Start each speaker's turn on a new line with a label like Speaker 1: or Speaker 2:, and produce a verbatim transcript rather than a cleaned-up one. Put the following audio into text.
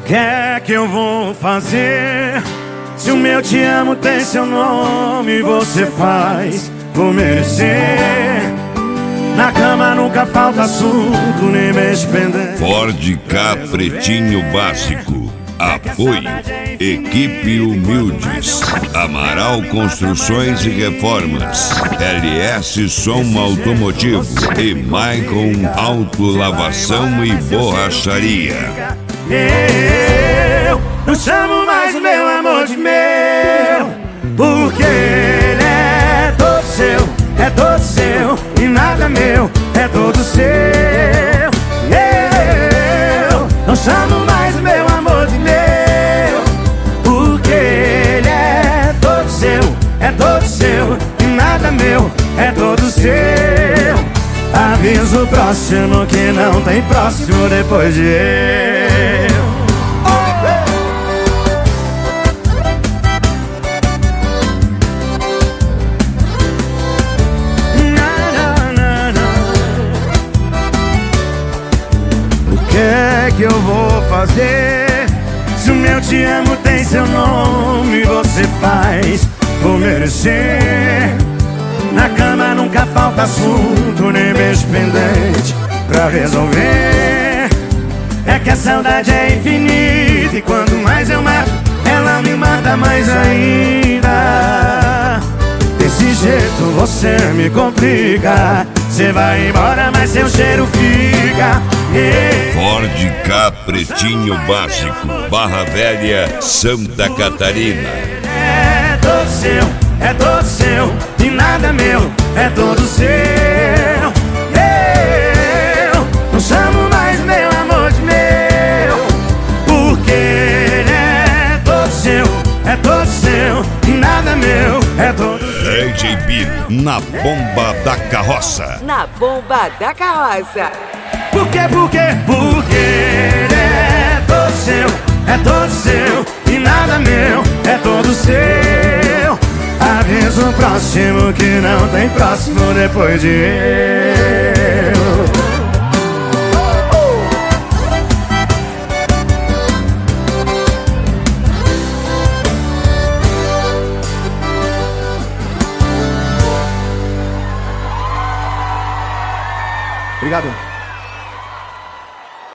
Speaker 1: que é que eu vou fazer? Se o meu te amo tem seu nome, você faz por merecer. Na cama nunca falta assunto, nem beijo pendente.
Speaker 2: Ford Ka Pretinho Básico. Apoio Equipe Humildes, Amaral Construções e Reformas, L S Som Automotivo e Maicon Autolavação e Borracharia.
Speaker 1: Eu não chamo mais o meu amor de meu, porque ele é todo seu, é todo seu e nada meu, é todo seu. Eu não chamo mais o meu amor de meu, porque ele é todo seu, é todo seu e nada meu, é todo seu. Aviso próximo que não tem próximo depois de eu. O que é que eu vou fazer? Se o meu te amo tem seu nome, você faz por merecer. Na cama nunca falta assunto, nem beijo pendente pra resolver. É que a saudade é infinita e quanto mais eu mato, ela me mata mais ainda. Desse jeito você me complica. Você vai embora, mas seu cheiro fica. Yeah.
Speaker 2: Ford Ka Pretinho Básico, Barra Velha, Santa Catarina.
Speaker 1: É todo seu, é todo seu e nada meu, é todo seu. Eu não chamo mais meu amor de meu, porque ele é todo seu, é todo seu e nada meu, é todo seu.
Speaker 2: D J Bino, na bomba da carroça.
Speaker 3: Na bomba da carroça.
Speaker 1: Por quê, por quê? Porque ele é todo seu, é todo seu e nada meu, é todo seu. Aviso próximo que não tem próximo depois de eu. Obrigado.